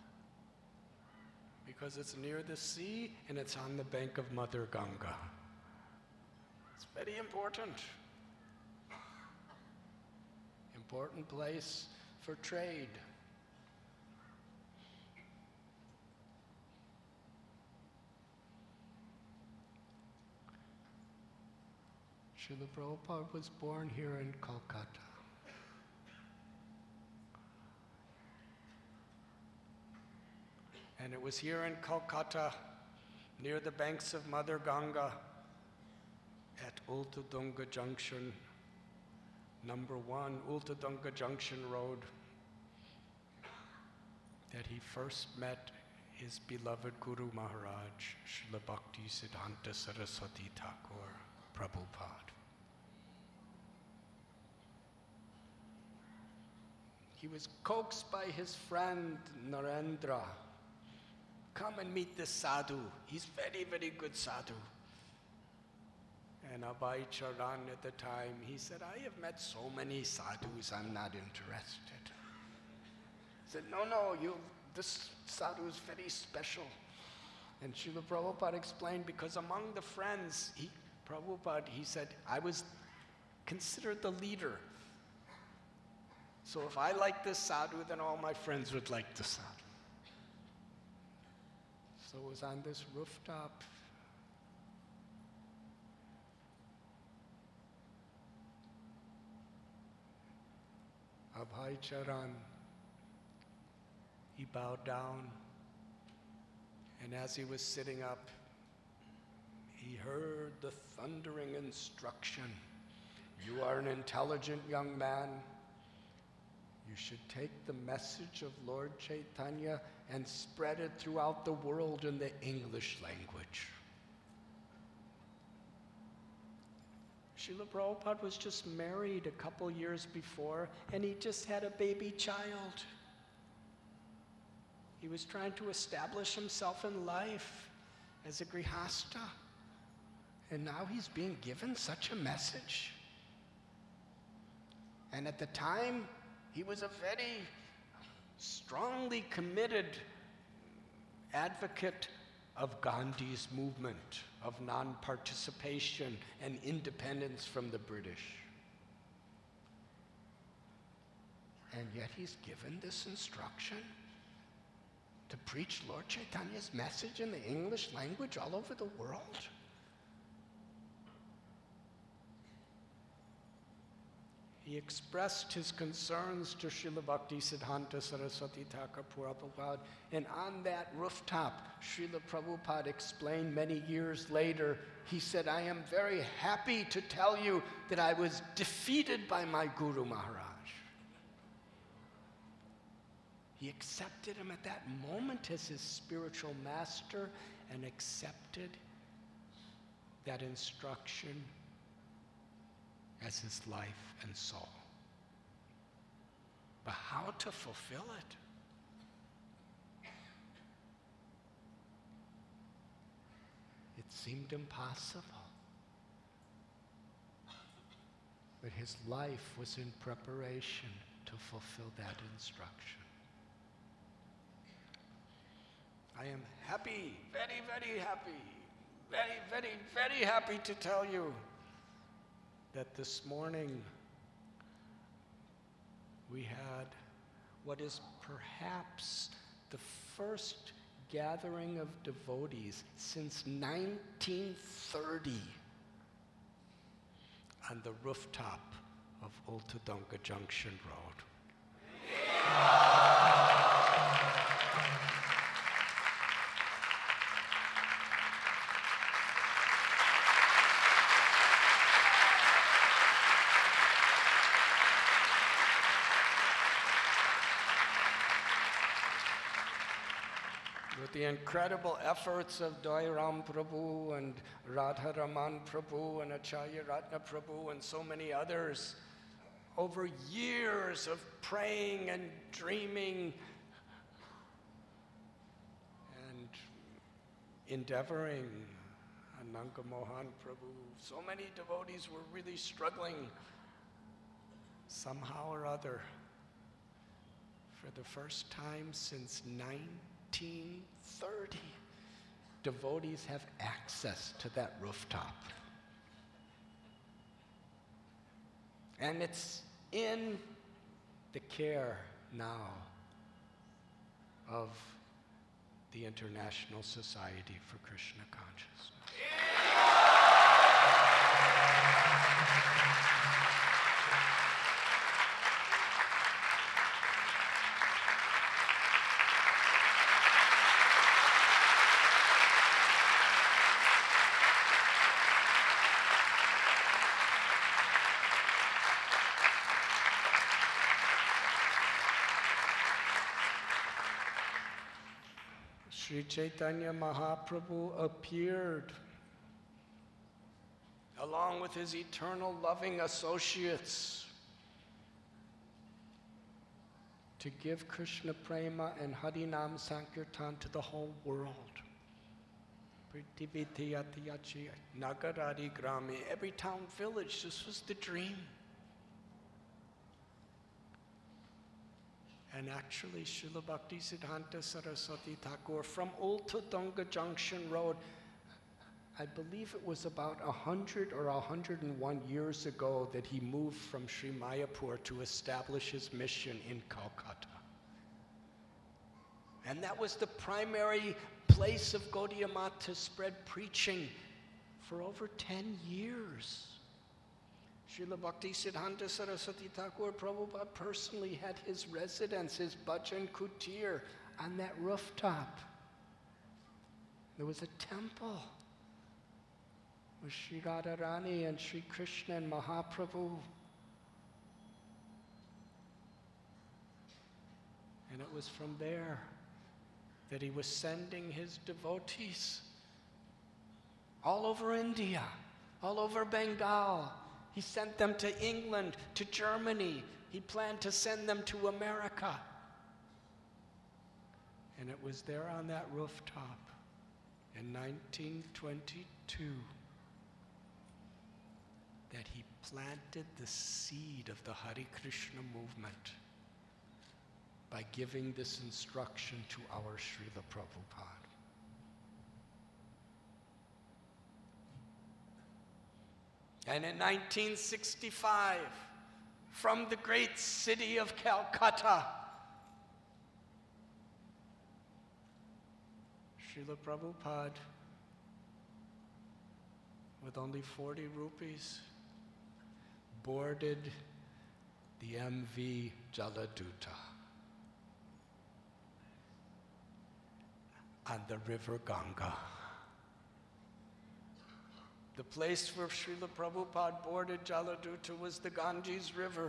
Because it's near the sea and it's on the bank of Mother Ganga. It's very important. Important place for trade. Srila Prabhupada was born here in Kolkata. And it was here in Kolkata, near the banks of Mother Ganga, at Ultadunga Junction, number one, Ultadunga Junction Road, that he first met his beloved Guru Maharaj, Srila Bhaktisiddhanta Saraswati Thakur Prabhupada. He was coaxed by his friend Narendra. Come and meet this sadhu. He's very, very good sadhu. And Abhay Charan at the time, he said, I have met so many sadhus, I'm not interested. He said, no, no, you, this sadhu is very special. And Srila Prabhupada explained, because among the friends, he, Prabhupada, he said, I was considered the leader. So if I like this sadhu, then all my friends would like the sadhu. So it was on this rooftop. Abhay Charan, he bowed down, and as he was sitting up, he heard the thundering instruction, you are an intelligent young man. You should take the message of Lord Chaitanya and spread it throughout the world in the English language. Srila Prabhupada was just married a couple years before, and he just had a baby child. He was trying to establish himself in life as a grihasta, and now he's being given such a message. And at the time, he was a very strongly committed advocate of Gandhi's movement of non-participation and independence from the British. And yet he's given this instruction to preach Lord Chaitanya's message in the English language all over the world. He expressed his concerns to Srila Bhaktisiddhanta Saraswati Thakur Prabhupada, and on that rooftop, Srila Prabhupada explained many years later, he said, I am very happy to tell you that I was defeated by my Guru Maharaj. He accepted him at that moment as his spiritual master and accepted that instruction as his life and soul. But how to fulfill it? It seemed impossible. But his life was in preparation to fulfill that instruction. I am happy, very, very happy, very, very, very happy to tell you that this morning we had what is perhaps the first gathering of devotees since nineteen thirty on the rooftop of Ultadunga Junction Road. With the incredible efforts of Dairam Prabhu and Radharaman Prabhu and Acharya Ratna Prabhu and so many others, over years of praying and dreaming and endeavoring, Ananga Mohan Prabhu, so many devotees were really struggling somehow or other. For the first time since nineteen thirty, devotees have access to that rooftop. And it's in the care now of the International Society for Krishna Consciousness. Sri Chaitanya Mahaprabhu appeared along with his eternal loving associates to give Krishna Prema and Harinam Sankirtan to the whole world. Nagaradi Grami, every town, village, this was the dream. And actually, Srila Bhaktisiddhanta Saraswati Thakur from Ultadunga Junction Road, I believe it was about a hundred or a hundred and one years ago that he moved from Sri Mayapur to establish his mission in Calcutta. And that was the primary place of Gaudiya Math to spread preaching for over ten years. Srila Bhaktisiddhanta Saraswati Thakur Prabhupada personally had his residence, his bhajan kutir, on that rooftop. There was a temple with Sri Radharani and Sri Krishna and Mahaprabhu. And it was from there that he was sending his devotees all over India, all over Bengal. He sent them to England, to Germany. He planned to send them to America. And it was there on that rooftop in nineteen twenty-two that he planted the seed of the Hare Krishna movement by giving this instruction to our Srila Prabhupada. And in nineteen sixty-five, from the great city of Calcutta, Srila Prabhupada, with only forty rupees, boarded the M V Jaladuta on the river Ganga. The place where Srila Prabhupada boarded Jaladuta was the Ganges River.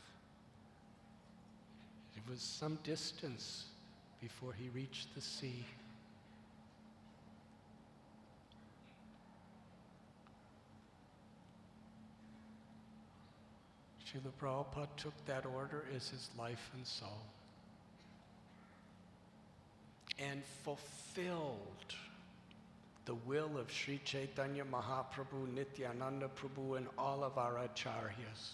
It was some distance before he reached the sea. Srila Prabhupada took that order as his life and soul and fulfilled the will of Sri Chaitanya Mahaprabhu, Nityananda Prabhu, and all of our acharyas.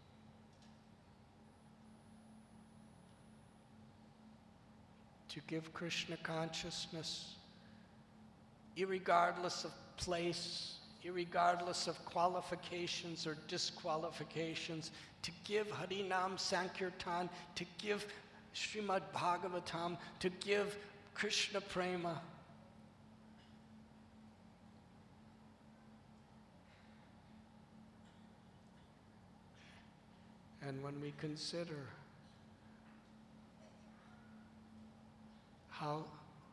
To give Krishna consciousness, irregardless of place, irregardless of qualifications or disqualifications, to give Harinam Sankirtan, to give Srimad Bhagavatam, to give Krishna Prema. And when we consider how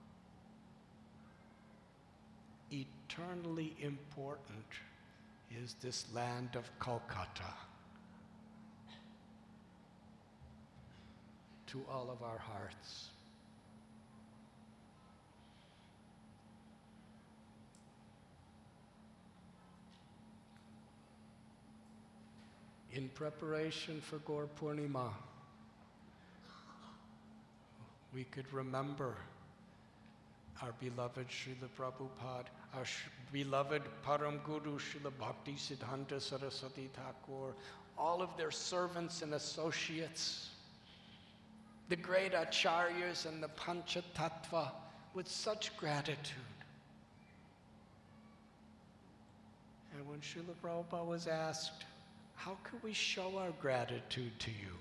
eternally important is this land of Kolkata to all of our hearts, in preparation for Gaur Purnima, we could remember our beloved Srila Prabhupada, our sh- beloved Param Guru Srila Bhakti Siddhanta Saraswati Thakur, all of their servants and associates, the great acharyas and the Panchatattva, with such gratitude. And when Srila Prabhupada was asked, how can we show our gratitude to you?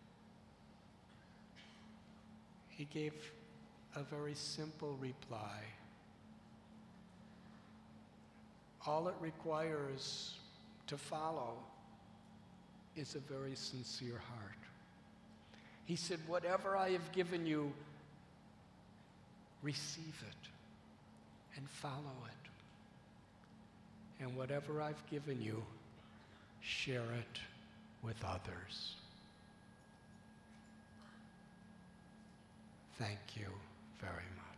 He gave a very simple reply. All it requires to follow is a very sincere heart. He said, whatever I have given you, receive it and follow it. And whatever I've given you, share it with others. Thank you very much.